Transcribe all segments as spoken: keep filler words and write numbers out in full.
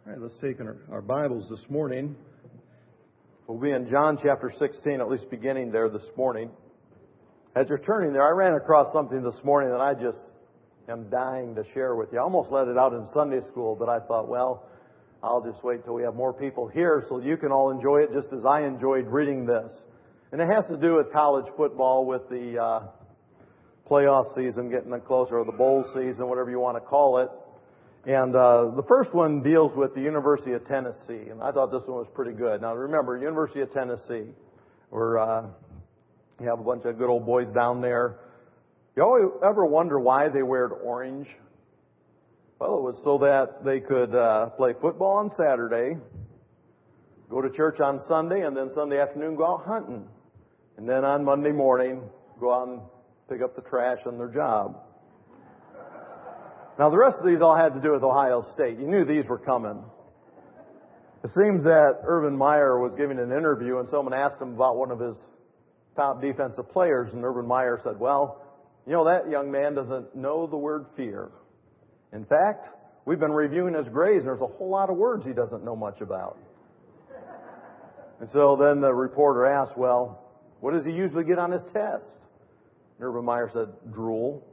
All right, let's take our, our Bibles this morning. We'll be in John chapter sixteen, at least beginning there this morning. As you're turning there, I ran across something this morning that I just am dying to share with you. I almost let it out in Sunday school, but I thought, well, I'll just wait till we have more people here so you can all enjoy it just as I enjoyed reading this. And it has to do with college football, with the uh, playoff season getting closer, or the bowl season, whatever you want to call it. And uh, the first one deals with the University of Tennessee, and I thought this one was pretty good. Now remember, University of Tennessee, where uh, you have a bunch of good old boys down there. You always ever wonder why they wear orange? Well, it was so that they could uh, play football on Saturday, go to church on Sunday, and then Sunday afternoon go out hunting. And then on Monday morning, go out and pick up the trash on their job. Now, the rest of these all had to do with Ohio State. You knew these were coming. It seems that Urban Meyer was giving an interview, and someone asked him about one of his top defensive players, and Urban Meyer said, well, you know, that young man doesn't know the word fear. In fact, we've been reviewing his grades, and there's a whole lot of words he doesn't know much about. And so then the reporter asked, well, what does he usually get on his test? And Urban Meyer said, drool.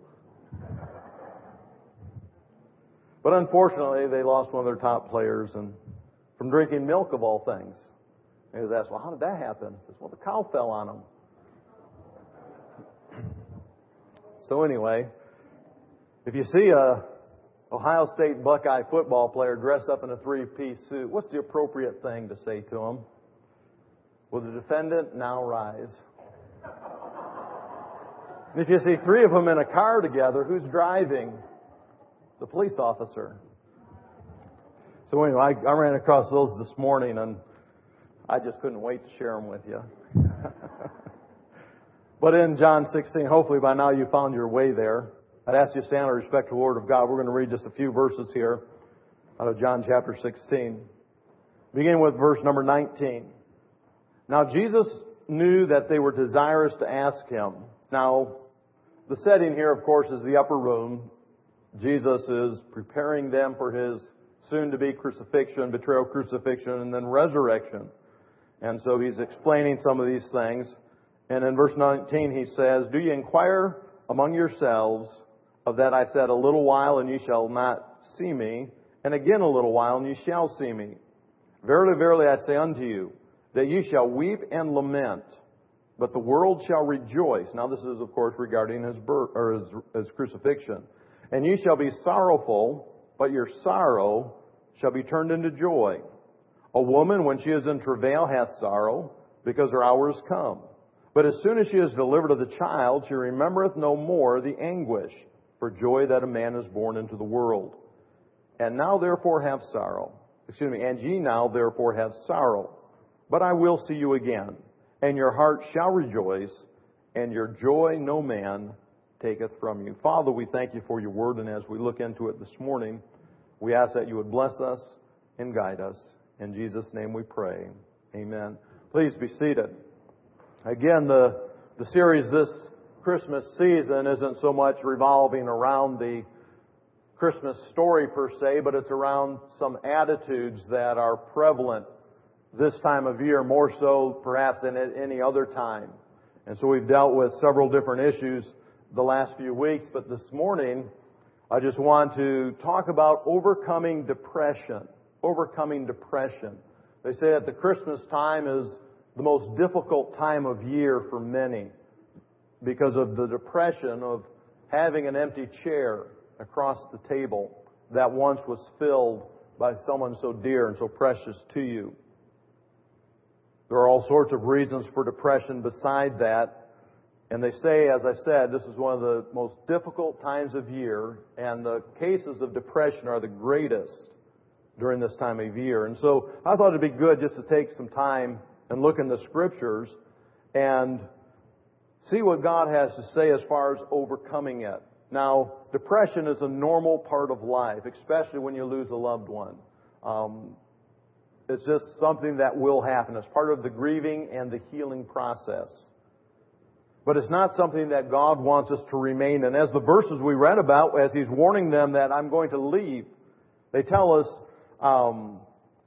But unfortunately, they lost one of their top players and from drinking milk, of all things. And he was asked, well, how did that happen? He says, well, the cow fell on him. So anyway, if you see a Ohio State Buckeye football player dressed up in a three-piece suit, what's the appropriate thing to say to him? Will the defendant now rise? If you see three of them in a car together, who's driving? The police officer. So anyway, I, I ran across those this morning, and I just couldn't wait to share them with you. But in John sixteen, hopefully by now you found your way there. I'd ask you to stand in respect to the Word of God. We're going to read just a few verses here out of John chapter sixteen. Beginning with verse number nineteen. Now Jesus knew that they were desirous to ask Him. Now, the setting here, of course, is the upper room. Jesus is preparing them for His soon-to-be crucifixion, betrayal, crucifixion, and then resurrection. And so He's explaining some of these things. And in verse nineteen He says, do you inquire among yourselves of that I said, a little while and ye shall not see me, and again a little while and ye shall see me. Verily, verily, I say unto you, that ye shall weep and lament, but the world shall rejoice. Now this is, of course, regarding His birth, or His, His crucifixion. And ye shall be sorrowful, but your sorrow shall be turned into joy. A woman, when she is in travail, hath sorrow, because her hour is come. But as soon as she is delivered of the child, she remembereth no more the anguish for joy that a man is born into the world. And now therefore have sorrow. Excuse me, and ye now therefore have sorrow. But I will see you again, and your heart shall rejoice, and your joy no man taketh from you. Father, we thank You for Your Word, and as we look into it this morning, we ask that You would bless us and guide us. In Jesus' name we pray. Amen. Please be seated. Again, the, the series this Christmas season isn't so much revolving around the Christmas story per se, but it's around some attitudes that are prevalent this time of year, more so perhaps than at any other time. And so we've dealt with several different issues the last few weeks, but this morning I just want to talk about overcoming depression. Overcoming depression. They say that the Christmas time is the most difficult time of year for many because of the depression of having an empty chair across the table that once was filled by someone so dear and so precious to you. There are all sorts of reasons for depression beside that. And they say, as I said, this is one of the most difficult times of year, and the cases of depression are the greatest during this time of year. And so I thought it'd be good just to take some time and look in the Scriptures and see what God has to say as far as overcoming it. Now, depression is a normal part of life, especially when you lose a loved one. Um, it's just something that will happen. It's part of the grieving and the healing process. But it's not something that God wants us to remain in. As the verses we read about, as He's warning them that I'm going to leave, they tell us Um,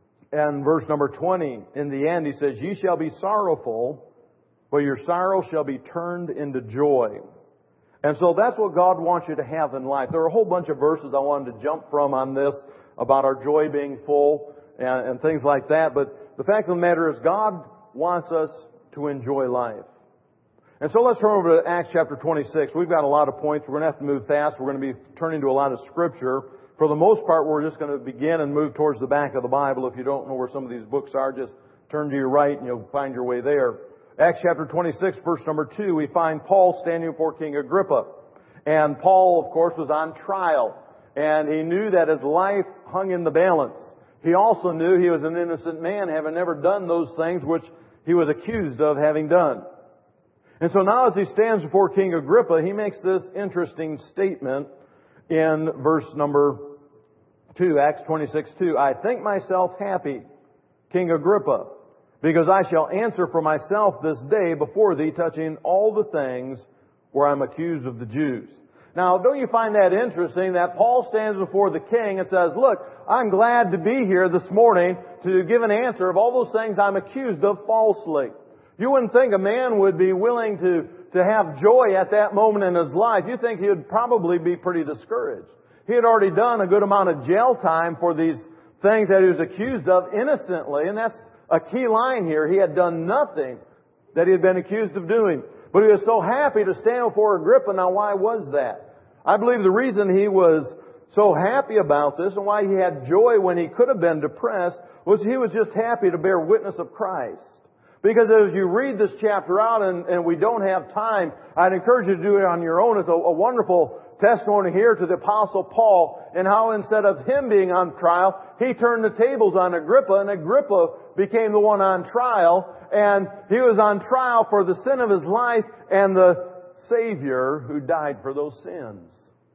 and verse number twenty, in the end, he says, "Ye shall be sorrowful, but your sorrow shall be turned into joy." And so that's what God wants you to have in life. There are a whole bunch of verses I wanted to jump from on this about our joy being full and, and things like that. But the fact of the matter is God wants us to enjoy life. And so let's turn over to Acts chapter twenty-six. We've got a lot of points. We're going to have to move fast. We're going to be turning to a lot of Scripture. For the most part, we're just going to begin and move towards the back of the Bible. If you don't know where some of these books are, just turn to your right and you'll find your way there. Acts chapter twenty-six, verse number two, we find Paul standing before King Agrippa. And Paul, of course, was on trial. And he knew that his life hung in the balance. He also knew he was an innocent man, having never done those things which he was accused of having done. And so now as he stands before King Agrippa, he makes this interesting statement in verse number two, Acts twenty-six two. "I think myself happy, King Agrippa, because I shall answer for myself this day before thee touching all the things where I'm accused of the Jews." Now, don't you find that interesting that Paul stands before the king and says, "Look, I'm glad to be here this morning to give an answer of all those things I'm accused of falsely." You wouldn't think a man would be willing to, to have joy at that moment in his life. You think he would probably be pretty discouraged. He had already done a good amount of jail time for these things that he was accused of innocently, and that's a key line here. He had done nothing that he had been accused of doing. But he was so happy to stand before Agrippa. Now, why was that? I believe the reason he was so happy about this and why he had joy when he could have been depressed was he was just happy to bear witness of Christ. Because as you read this chapter out, and, and we don't have time, I'd encourage you to do it on your own. It's a, a wonderful testimony here to the Apostle Paul and how instead of him being on trial, he turned the tables on Agrippa, and Agrippa became the one on trial, and he was on trial for the sin of his life and the Savior who died for those sins.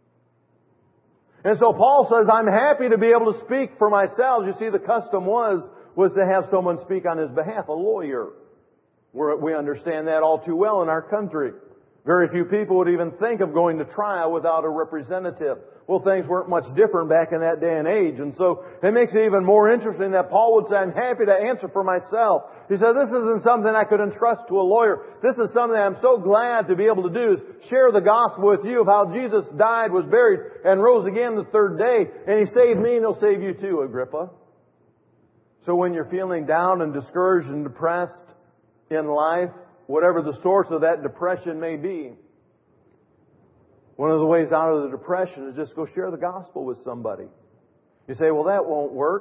And so Paul says, I'm happy to be able to speak for myself. You see, the custom was was to have someone speak on his behalf, a lawyer. We're, we understand that all too well in our country. Very few people would even think of going to trial without a representative. Well, things weren't much different back in that day and age. And so it makes it even more interesting that Paul would say, I'm happy to answer for myself. He said, this isn't something I could entrust to a lawyer. This is something I'm so glad to be able to do, is share the gospel with you of how Jesus died, was buried, and rose again the third day. And He saved me, and He'll save you too, Agrippa. So when you're feeling down and discouraged and depressed in life, whatever the source of that depression may be, one of the ways out of the depression is just go share the gospel with somebody. You say, well, that won't work.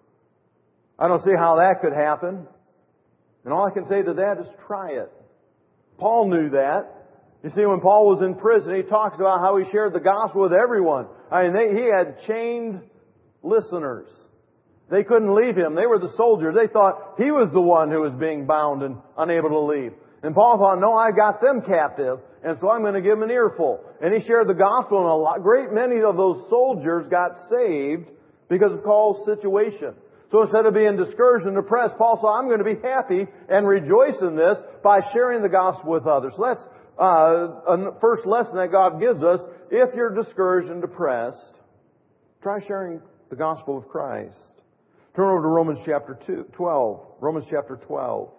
I don't see how that could happen. And all I can say to that is try it. Paul knew that. You see, when Paul was in prison, he talks about how he shared the gospel with everyone. I mean, they, he had chained listeners. They couldn't leave him. They were the soldiers. They thought he was the one who was being bound and unable to leave. And Paul thought, no, I got them captive, and so I'm going to give them an earful. And he shared the gospel, and a lot, great many of those soldiers got saved because of Paul's situation. So instead of being discouraged and depressed, Paul said, I'm going to be happy and rejoice in this by sharing the gospel with others. So that's uh, a first lesson that God gives us. If you're discouraged and depressed, try sharing the gospel of Christ. Turn over to Romans chapter two, twelve. Romans chapter twelve.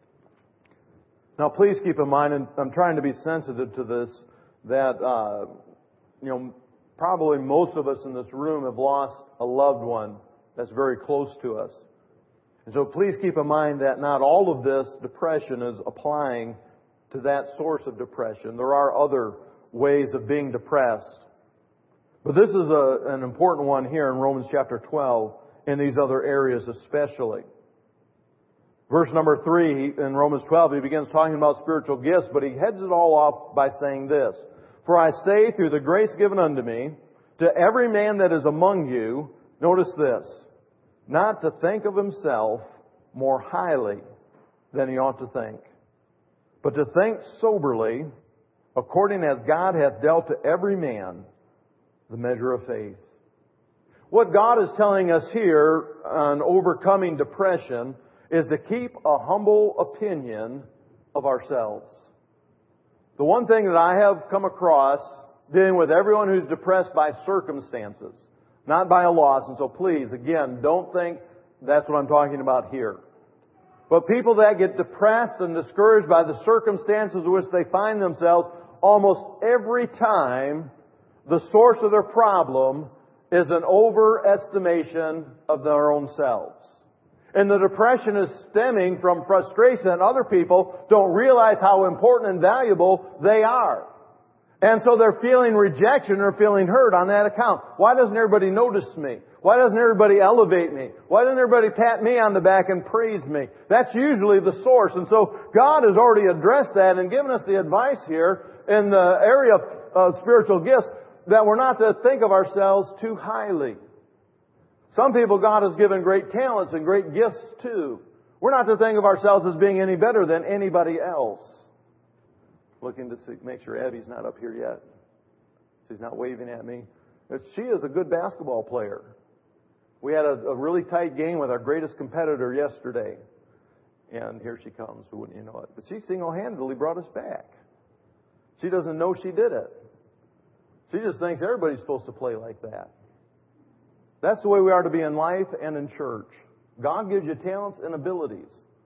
Now, please keep in mind, and I'm trying to be sensitive to this, that, uh, you know, probably most of us in this room have lost a loved one that's very close to us. And so please keep in mind that not all of this depression is applying to that source of depression. There are other ways of being depressed. But this is a, an important one here in Romans chapter twelve. In these other areas especially. Verse number three in Romans twelve, he begins talking about spiritual gifts, but he heads it all off by saying this. For I say, through the grace given unto me, to every man that is among you, notice this, not to think of himself more highly than he ought to think, but to think soberly, according as God hath dealt to every man the measure of faith. What God is telling us here on overcoming depression is to keep a humble opinion of ourselves. The one thing that I have come across dealing with everyone who's depressed by circumstances, Not by a loss. And so please, again, don't think that's what I'm talking about here. But people that get depressed and discouraged by the circumstances in which they find themselves, almost every time the source of their problem is an overestimation of their own selves. And the depression is stemming from frustration that other people don't realize how important and valuable they are. And so they're feeling rejection or feeling hurt on that account. Why doesn't everybody notice me? Why doesn't everybody elevate me? Why doesn't everybody pat me on the back and praise me? That's usually the source. And so God has already addressed that and given us the advice here in the area of uh, spiritual gifts that we're not to think of ourselves too highly. Some people God has given great talents and great gifts too. We're not to think of ourselves as being any better than anybody else. Looking to see, make sure Abby's not up here yet. She's not waving at me. She is a good basketball player. We had a, a really tight game with our greatest competitor yesterday. And here she comes, wouldn't you know it. But she single-handedly brought us back. She doesn't know she did it. She just thinks everybody's supposed to play like that. That's the way we are to be in life and in church. God gives you talents and abilities.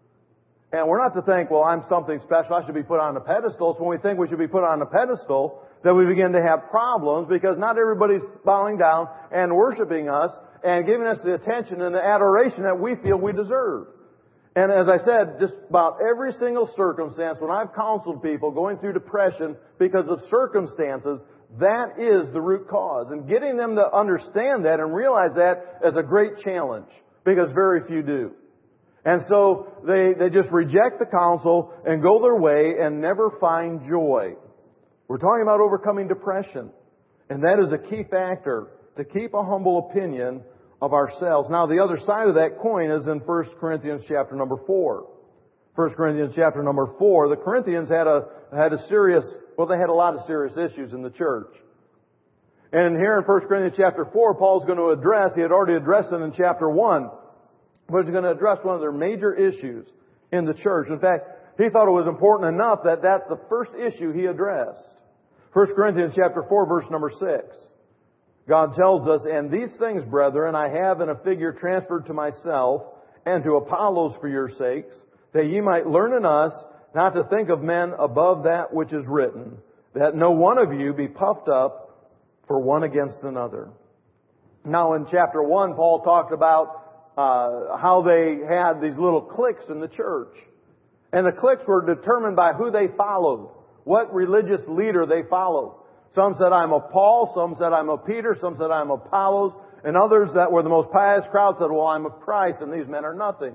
And we're not to think, well, I'm something special, I should be put on a pedestal. So when we think we should be put on a pedestal, then we begin to have problems because not everybody's bowing down and worshiping us and giving us the attention and the adoration that we feel we deserve. And as I said, just about every single circumstance, when I've counseled people going through depression because of circumstances, that is the root cause. And getting them to understand that and realize that is a great challenge because very few do. And so they, they just reject the counsel and go their way and never find joy. We're talking about overcoming depression. And that is a key factor to keep a humble opinion of ourselves. Now the other side of that coin is in First Corinthians chapter number four. First Corinthians chapter number four. The Corinthians had a, had a serious, well they had a lot of serious issues in the church. And here in First Corinthians chapter four, Paul's going to address, he had already addressed it in chapter one. But he's going to address one of their major issues in the church. In fact, he thought it was important enough that that's the first issue he addressed. First Corinthians chapter four, verse number six. God tells us, "And these things, brethren, I have in a figure transferred to myself and to Apollos for your sakes, that ye might learn in us not to think of men above that which is written, that no one of you be puffed up for one against another." Now in chapter one, Paul talked about Uh, how they had these little cliques in the church. And the cliques were determined by who they followed, what religious leader they followed. Some said, I'm of Paul, some said, I'm of Peter, some said, I'm of Apollos, and others that were the most pious crowd said, well, I'm of Christ, and these men are nothing.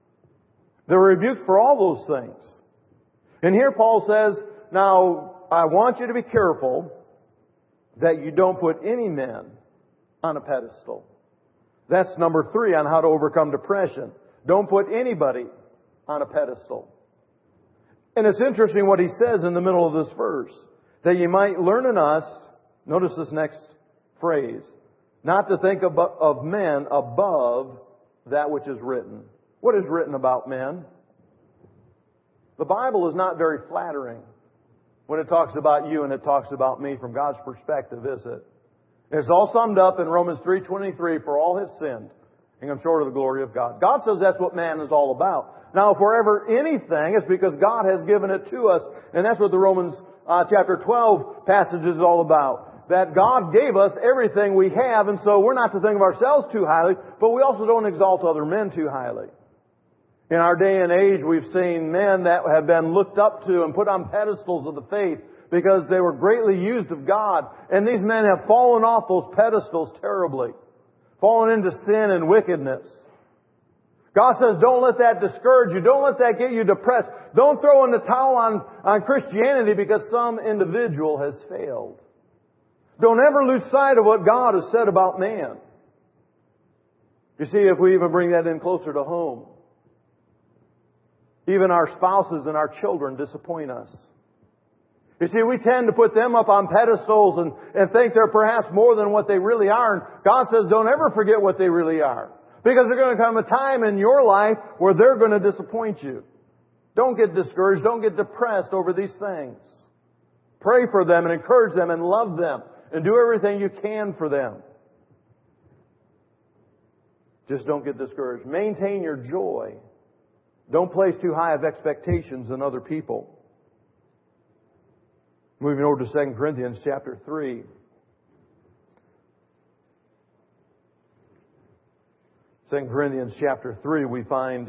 They were rebuked for all those things. And here Paul says, now, I want you to be careful that you don't put any men on a pedestal. That's number three on how to overcome depression. Don't put anybody on a pedestal. And it's interesting what he says in the middle of this verse. That you might learn in us, notice this next phrase, not to think of, of men above that which is written. What is written about men? The Bible is not very flattering when it talks about you and it talks about me from God's perspective, is it? It's all summed up in Romans three twenty-three, for all have sinned and come short of the glory of God. God says that's what man is all about. Now, if we're ever anything, it's because God has given it to us. And that's what the Romans uh, chapter twelve passage is all about. That God gave us everything we have, and so we're not to think of ourselves too highly, but we also don't exalt other men too highly. In our day and age, we've seen men that have been looked up to and put on pedestals of the faith, because they were greatly used of God. And these men have fallen off those pedestals terribly. Fallen into sin and wickedness. God says, don't let that discourage you. Don't let that get you depressed. Don't throw in the towel on, on Christianity because some individual has failed. Don't ever lose sight of what God has said about man. You see, if we even bring that in closer to home, even our spouses and our children disappoint us. You see, we tend to put them up on pedestals and, and think they're perhaps more than what they really are. And God says, don't ever forget what they really are. Because there's going to come a time in your life where they're going to disappoint you. Don't get discouraged. Don't get depressed over these things. Pray for them and encourage them and love them and do everything you can for them. Just don't get discouraged. Maintain your joy. Don't place too high of expectations in other people. Moving over to Second Corinthians chapter three. Second Corinthians chapter three, we find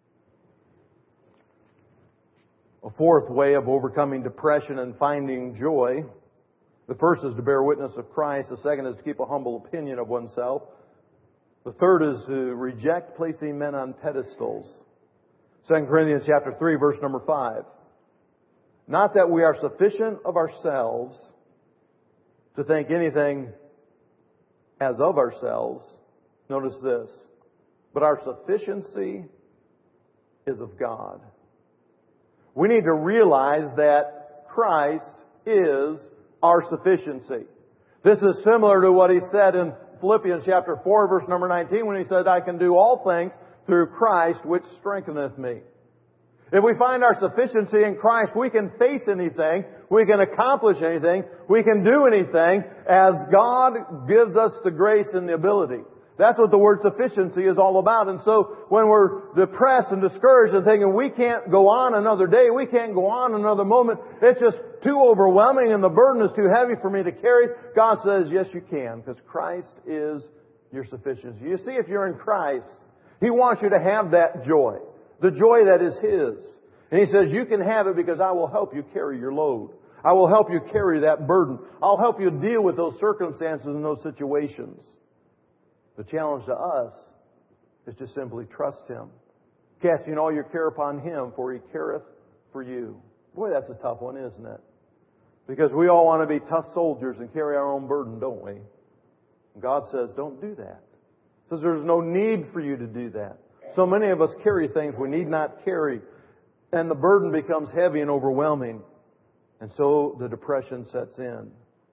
a fourth way of overcoming depression and finding joy. The first is to bear witness of Christ. The second is to keep a humble opinion of oneself. The third is to reject placing men on pedestals. Second Corinthians chapter three, verse number five. Not that we are sufficient of ourselves to think anything as of ourselves. Notice this. But our sufficiency is of God. We need to realize that Christ is our sufficiency. This is similar to what he said in Philippians chapter four, verse number nineteen, when he said, I can do all things through Christ which strengtheneth me. If we find our sufficiency in Christ, we can face anything, we can accomplish anything, we can do anything as God gives us the grace and the ability. That's what the word sufficiency is all about. And so when we're depressed and discouraged and thinking we can't go on another day, we can't go on another moment, it's just too overwhelming and the burden is too heavy for me to carry, God says, yes, you can, because Christ is your sufficiency. You see, if you're in Christ, He wants you to have that joy, the joy that is His. And He says, you can have it because I will help you carry your load. I will help you carry that burden. I'll help you deal with those circumstances and those situations. The challenge to us is to simply trust Him. Casting all your care upon Him, for He careth for you. Boy, that's a tough one, isn't it? Because we all want to be tough soldiers and carry our own burden, don't we? And God says, don't do that. He says there's no need for you to do that. So many of us carry things we need not carry. And the burden becomes heavy and overwhelming. And so the depression sets in.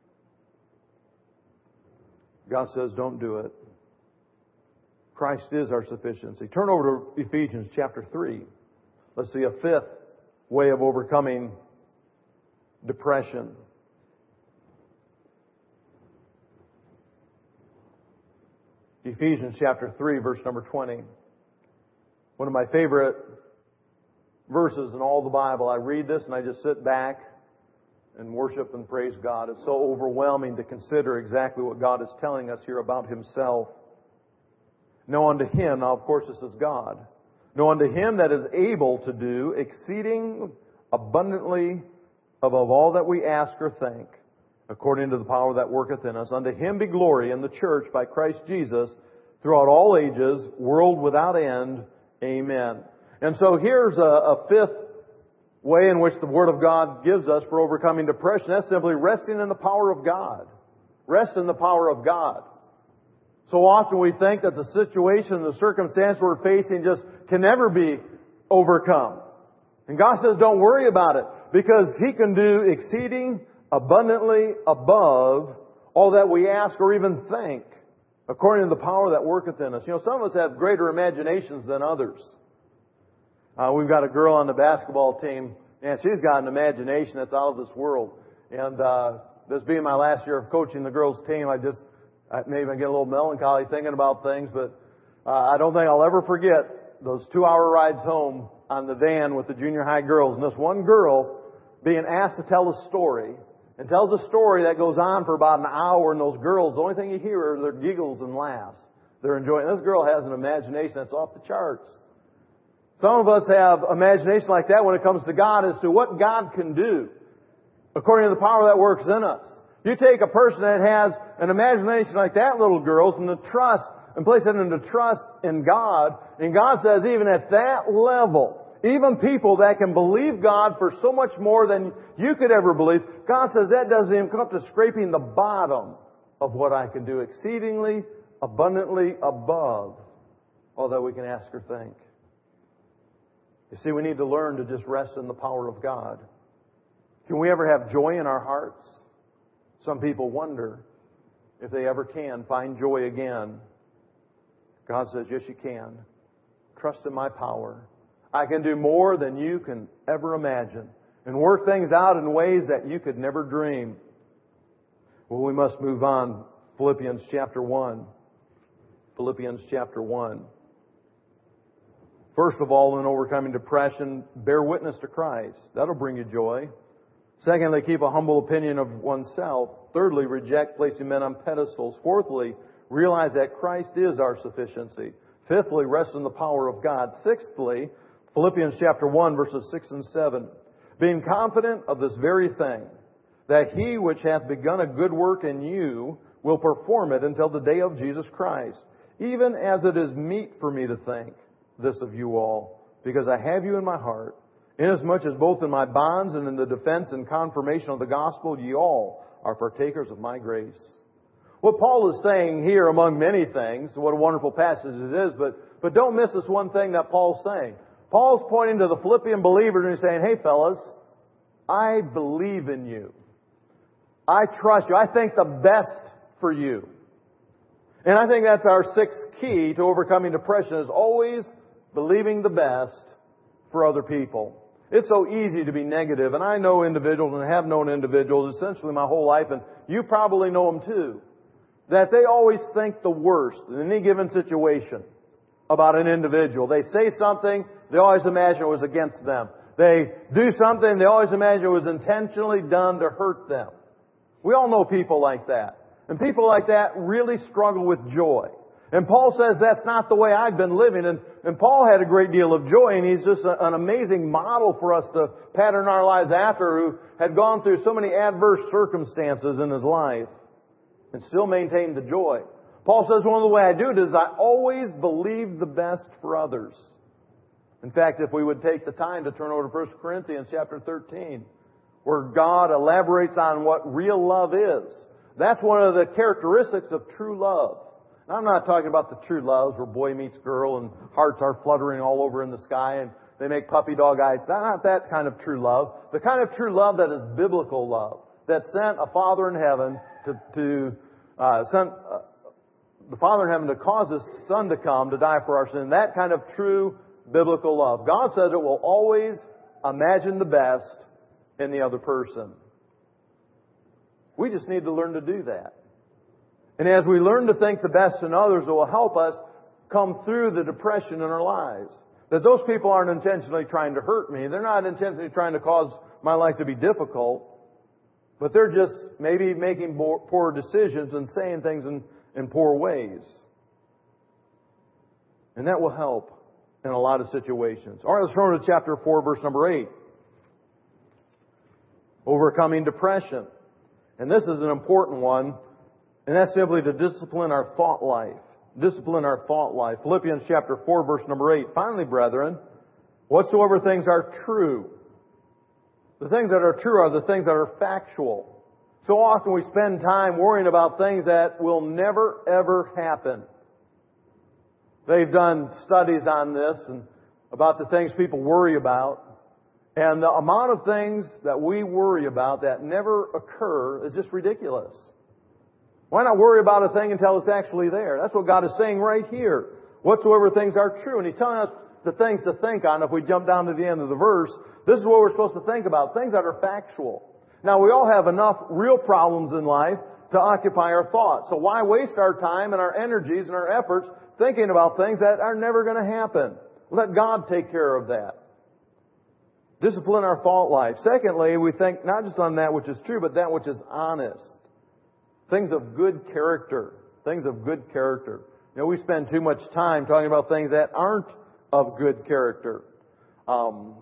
God says, don't do it. Christ is our sufficiency. Turn over to Ephesians chapter three. Let's see a fifth way of overcoming depression. Ephesians chapter three, verse number twenty. One of my favorite verses in all the Bible. I read this and I just sit back and worship and praise God. It's so overwhelming to consider exactly what God is telling us here about Himself. Know unto Him, now of course this is God, know unto Him that is able to do exceeding abundantly above all that we ask or think, according to the power that worketh in us. Unto Him be glory in the church by Christ Jesus throughout all ages, world without end. Amen. And so here's a, a fifth way in which the Word of God gives us for overcoming depression. That's simply resting in the power of God. Rest in the power of God. So often we think that the situation, the circumstance we're facing just can never be overcome. And God says, don't worry about it, because He can do exceeding abundantly above all that we ask or even think, according to the power that worketh in us. You know, some of us have greater imaginations than others. Uh, we've got a girl on the basketball team, and she's got an imagination that's out of this world. And uh, this being my last year of coaching the girls' team, I just I maybe I get a little melancholy thinking about things, but uh, I don't think I'll ever forget those two-hour rides home on the van with the junior high girls. And this one girl being asked to tell a story, and tells a story that goes on for about an hour, and those girls, the only thing you hear are their giggles and laughs. They're enjoying it. This girl has an imagination that's off the charts. Some of us have imagination like that when it comes to God as to what God can do according to the power that works in us. You take a person that has an imagination like that little girl's and the trust and place it into trust in God. And God says even at that level, even people that can believe God for so much more than you could ever believe, God says that doesn't even come up to scraping the bottom of what I can do, exceedingly, abundantly above all that we can ask or think. You see, we need to learn to just rest in the power of God. Can we ever have joy in our hearts? Some people wonder if they ever can find joy again. God says, yes, you can. Trust in my power. I can do more than you can ever imagine and work things out in ways that you could never dream. Well, we must move on. Philippians chapter one. Philippians chapter one. First of all, in overcoming depression, bear witness to Christ. That'll bring you joy. Secondly, keep a humble opinion of oneself. Thirdly, reject placing men on pedestals. Fourthly, realize that Christ is our sufficiency. Fifthly, rest in the power of God. Sixthly, Philippians chapter one, verses six and seven. Being confident of this very thing, that He which hath begun a good work in you will perform it until the day of Jesus Christ. Even as it is meet for me to think this of you all, because I have you in my heart, inasmuch as both in my bonds and in the defense and confirmation of the gospel ye all are partakers of my grace. What Paul is saying here, among many things, what a wonderful passage it is, but, but don't miss this one thing that Paul's saying. Paul's pointing to the Philippian believers and he's saying, hey fellas, I believe in you. I trust you. I think the best for you. And I think that's our sixth key to overcoming depression, is always believing the best for other people. It's so easy to be negative, and I know individuals and have known individuals essentially my whole life, and you probably know them too, that they always think the worst in any given situation about an individual. They say something, they always imagine it was against them. They do something, they always imagine it was intentionally done to hurt them. We all know people like that. And people like that really struggle with joy. And Paul says that's not the way I've been living. And, and Paul had a great deal of joy, and he's just a, an amazing model for us to pattern our lives after, who had gone through so many adverse circumstances in his life and still maintained the joy. Paul says one of the ways I do it is I always believe the best for others. In fact, if we would take the time to turn over to First Corinthians chapter thirteen, where God elaborates on what real love is. That's one of the characteristics of true love. Now, I'm not talking about the true loves where boy meets girl and hearts are fluttering all over in the sky and they make puppy dog eyes. Not that kind of true love. The kind of true love that is biblical love, that sent a Father in heaven to, to uh, sent uh, the Father in heaven to cause His Son to come to die for our sin. That kind of true biblical love. God says it will always imagine the best in the other person. We just need to learn to do that. And as we learn to think the best in others, it will help us come through the depression in our lives. That those people aren't intentionally trying to hurt me. They're not intentionally trying to cause my life to be difficult. But they're just maybe making poor decisions and saying things in, in poor ways. And that will help in a lot of situations. All right, let's turn to chapter four, verse number eight. Overcoming depression. And this is an important one, and that's simply to discipline our thought life. Discipline our thought life. Philippians chapter four, verse number eight. Finally, brethren, whatsoever things are true. The things that are true are the things that are factual. So often we spend time worrying about things that will never, ever happen. They've done studies on this and about the things people worry about. And the amount of things that we worry about that never occur is just ridiculous. Why not worry about a thing until it's actually there? That's what God is saying right here. Whatsoever things are true. And He's telling us the things to think on. If we jump down to the end of the verse, this is what we're supposed to think about. Things that are factual. Now, we all have enough real problems in life to occupy our thoughts. So why waste our time and our energies and our efforts thinking about things that are never going to happen? Let God take care of that. Discipline our thought life. Secondly, we think not just on that which is true, but that which is honest. Things of good character. Things of good character. You know, we spend too much time talking about things that aren't of good character. Um,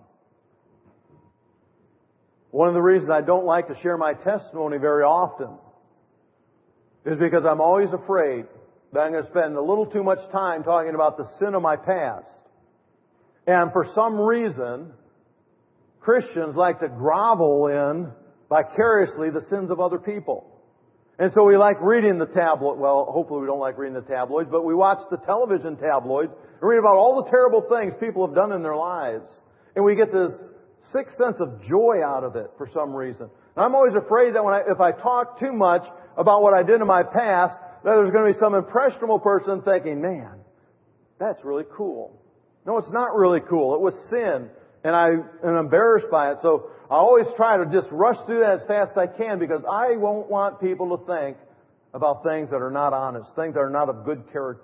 one of the reasons I don't like to share my testimony very often is because I'm always afraid that I'm going to spend a little too much time talking about the sin of my past. And for some reason, Christians like to grovel in vicariously the sins of other people. And so we like reading the tabloid. Well, hopefully we don't like reading the tabloids, but we watch the television tabloids and read about all the terrible things people have done in their lives. And we get this sick sense of joy out of it for some reason. And I'm always afraid that when I, if I talk too much about what I did in my past, that there's going to be some impressionable person thinking, man, that's really cool. No, it's not really cool. It was sin. And I am embarrassed by it. So I always try to just rush through that as fast as I can because I won't want people to think about things that are not honest, things that are not of good character.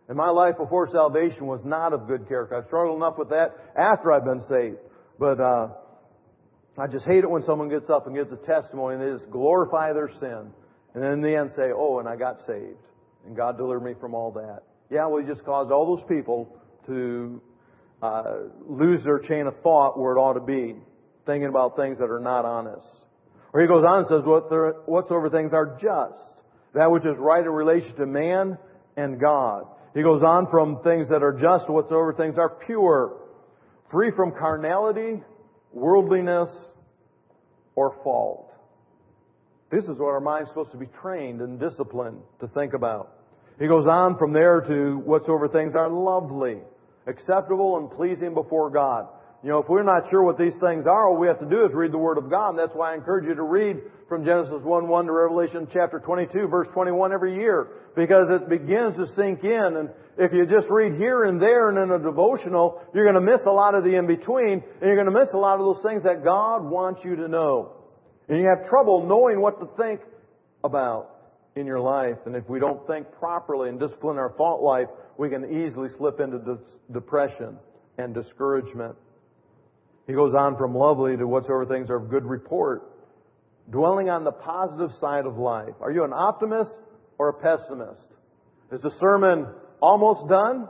And my life before salvation was not of good character. I struggled enough with that after I've been saved. But uh, I just hate it when someone gets up and gives a testimony and they just glorify their sin. And then in the end say, oh, and I got saved. And God delivered me from all that. Yeah, well, He just caused all those people to uh, lose their chain of thought where it ought to be, thinking about things that are not honest. Or He goes on and says, whatsoever things are just, that which is right in relation to man and God. He goes on from things that are just to whatsoever things are pure, free from carnality, worldliness, or fault. This is what our mind's supposed to be trained and disciplined to think about. He goes on from there to whatsoever things are lovely, acceptable and pleasing before God. You know, if we're not sure what these things are, all we have to do is read the Word of God. And that's why I encourage you to read from Genesis one one to Revelation chapter twenty-two, verse twenty-one every year. Because it begins to sink in. And if you just read here and there and in a devotional, you're going to miss a lot of the in-between. And you're going to miss a lot of those things that God wants you to know. And you have trouble knowing what to think about in your life. And if we don't think properly and discipline our thought life, we can easily slip into de- depression and discouragement. He goes on from lovely to whatsoever things are of good report, dwelling on the positive side of life. Are you an optimist or a pessimist? Is the sermon almost done?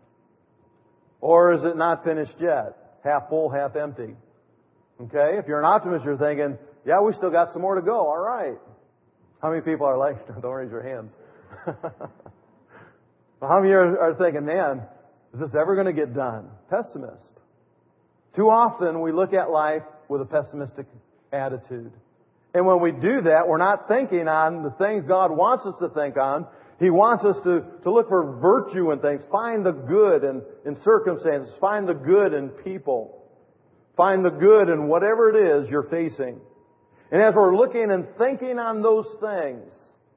Or is it not finished yet? Half full, half empty. Okay? If you're an optimist, you're thinking, yeah, we still got some more to go. All right. How many people are like, don't raise your hands. How many are, are thinking, man, is this ever going to get done? Pessimist. Too often we look at life with a pessimistic attitude. And when we do that, we're not thinking on the things God wants us to think on. He wants us to, to look for virtue in things. Find the good in, in circumstances. Find the good in people. Find the good in whatever it is you're facing. And as we're looking and thinking on those things,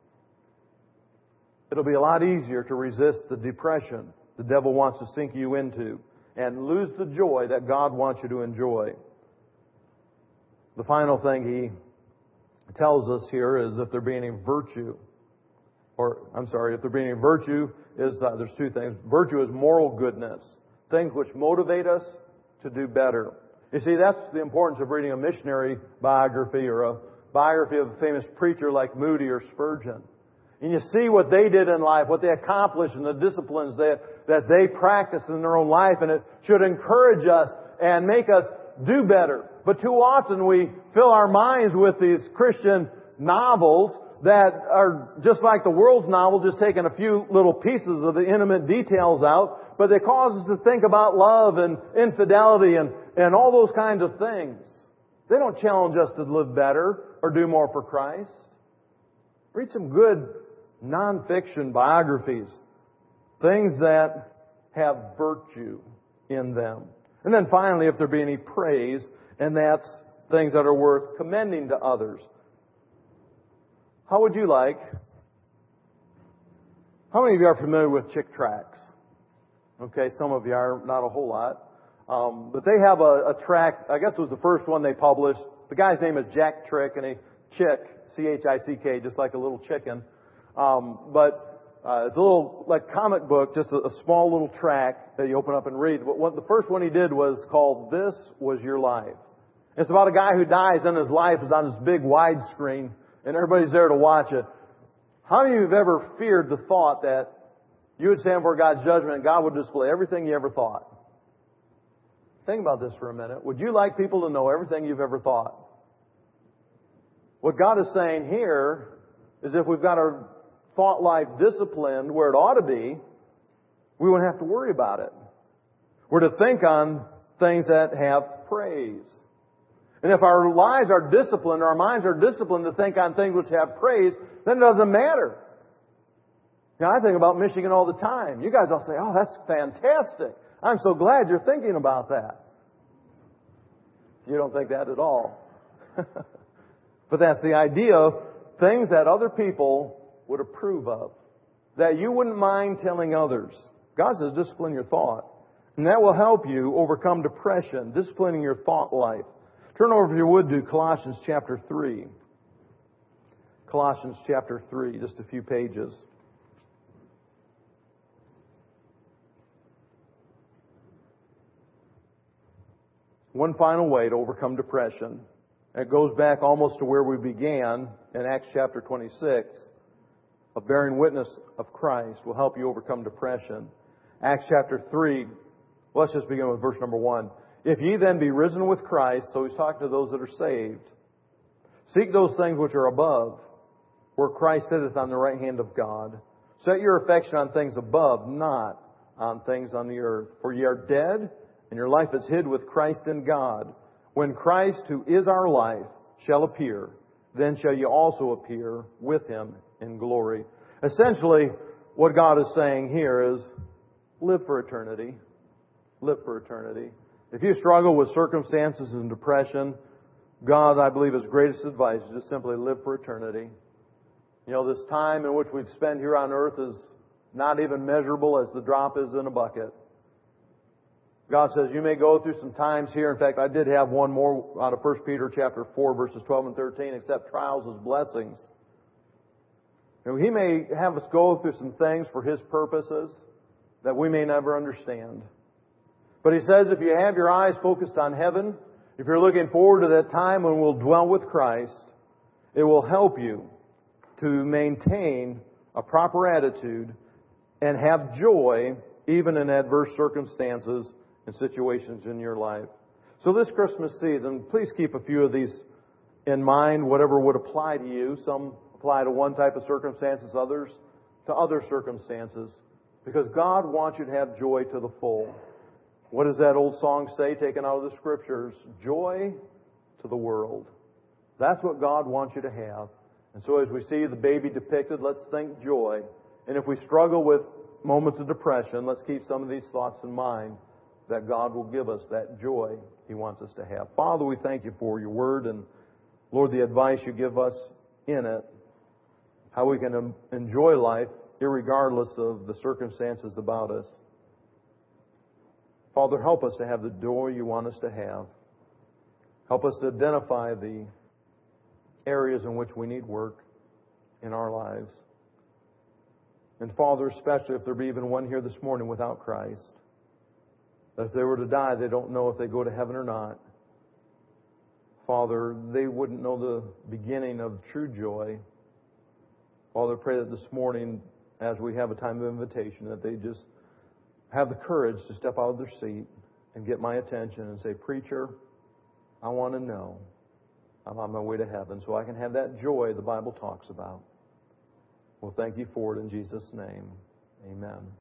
it'll be a lot easier to resist the depression the devil wants to sink you into and lose the joy that God wants you to enjoy. The final thing he tells us here is if there be any virtue, or I'm sorry, if there be any virtue, is uh, there's two things. Virtue is moral goodness, things which motivate us to do better. You see, that's the importance of reading a missionary biography or a biography of a famous preacher like Moody or Spurgeon. And you see what they did in life, what they accomplished, and the disciplines that, that they practiced in their own life. And it should encourage us and make us do better. But too often we fill our minds with these Christian novels that are just like the world's novel, just taking a few little pieces of the intimate details out. But they cause us to think about love and infidelity and, and all those kinds of things. They don't challenge us to live better or do more for Christ. Read some good nonfiction biographies. Things that have virtue in them. And then finally, if there be any praise, and that's things that are worth commending to others. How would you like? How many of you are familiar with Chick tracts? Okay, some of you are, not a whole lot. Um, but they have a, a tract, I guess it was the first one they published. The guy's name is Jack Trick, and a Chick, C H I C K, just like a little chicken. Um, but uh, it's a little, like comic book, just a, a small little tract that you open up and read. But what, the first one he did was called This Was Your Life. It's about a guy who dies and his life is on this big widescreen, and everybody's there to watch it. How many of you have ever feared the thought that you would stand before God's judgment and God would display everything you ever thought? Think about this for a minute. Would you like people to know everything you've ever thought? What God is saying here is if we've got our thought life disciplined where it ought to be, we won't have to worry about it. We're to think on things that have praise. And if our lives are disciplined, our minds are disciplined to think on things which have praise, then it doesn't matter. Now, I think about Michigan all the time. You guys all say, oh, that's fantastic. I'm so glad you're thinking about that. You don't think that at all. But that's the idea, things that other people would approve of, that you wouldn't mind telling others. God says discipline your thought. And that will help you overcome depression, disciplining your thought life. Turn over, if you would, to Colossians chapter three. Colossians chapter three, just a few pages. One final way to overcome depression. It goes back almost to where we began in Acts chapter twenty-six. Of bearing witness of Christ will help you overcome depression. Acts chapter three, let's just begin with verse number one. If ye then be risen with Christ, so he's talking to those that are saved, seek those things which are above, where Christ sitteth on the right hand of God. Set your affection on things above, not on things on the earth. For ye are dead, and your life is hid with Christ in God. When Christ, who is our life, shall appear, then shall ye also appear with Him in glory. Essentially, what God is saying here is, live for eternity. Live for eternity. If you struggle with circumstances and depression, God, I believe, His greatest advice is just simply live for eternity. You know, this time in which we've spent here on earth is not even measurable as the drop is in a bucket. God says you may go through some times here. In fact, I did have one more out of First Peter chapter four, verses twelve and thirteen, accept trials as blessings. You know, He may have us go through some things for His purposes that we may never understand. But He says if you have your eyes focused on heaven, if you're looking forward to that time when we'll dwell with Christ, it will help you to maintain a proper attitude and have joy even in adverse circumstances and situations in your life. So this Christmas season, please keep a few of these in mind, whatever would apply to you. Some apply to one type of circumstances, others to other circumstances. Because God wants you to have joy to the full. What does that old song say, taken out of the Scriptures? Joy to the world. That's what God wants you to have. And so as we see the baby depicted, let's think joy. And if we struggle with moments of depression, let's keep some of these thoughts in mind, that God will give us that joy He wants us to have. Father, we thank You for Your Word and, Lord, the advice You give us in it, how we can enjoy life irregardless of the circumstances about us. Father, help us to have the joy You want us to have. Help us to identify the areas in which we need work in our lives. And Father, especially if there be even one here this morning without Christ, that if they were to die, they don't know if they go to heaven or not. Father, they wouldn't know the beginning of true joy. Father, I pray that this morning, as we have a time of invitation, that they just have the courage to step out of their seat and get my attention and say, Preacher, I want to know I'm on my way to heaven so I can have that joy the Bible talks about. Well, thank You for it in Jesus' name. Amen.